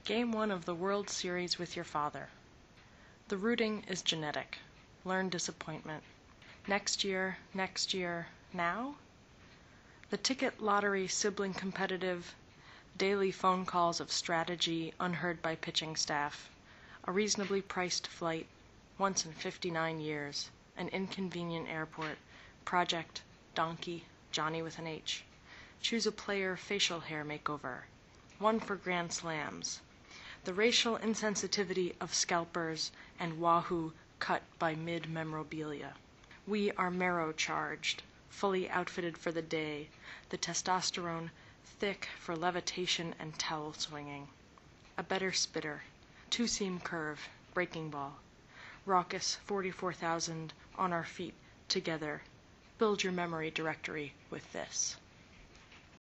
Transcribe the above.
Game 1 of the World Series with your father. The rooting is genetic. Learn disappointment. Next year, now? The ticket lottery sibling competitive, daily phone calls of strategy unheard by pitching staff, a reasonably priced flight, once in 59 years, an inconvenient airport, project, donkey, Johnny with an H. Choose a player facial hair makeover, one for grand slams. The racial insensitivity of scalpers and wahoo cut by mid-memorabilia. We are marrow-charged, fully outfitted for the day, the testosterone thick for levitation and towel swinging. A better spitter, two-seam curve, breaking ball. Raucous 44,000 on our feet together. Build your memory directory with this.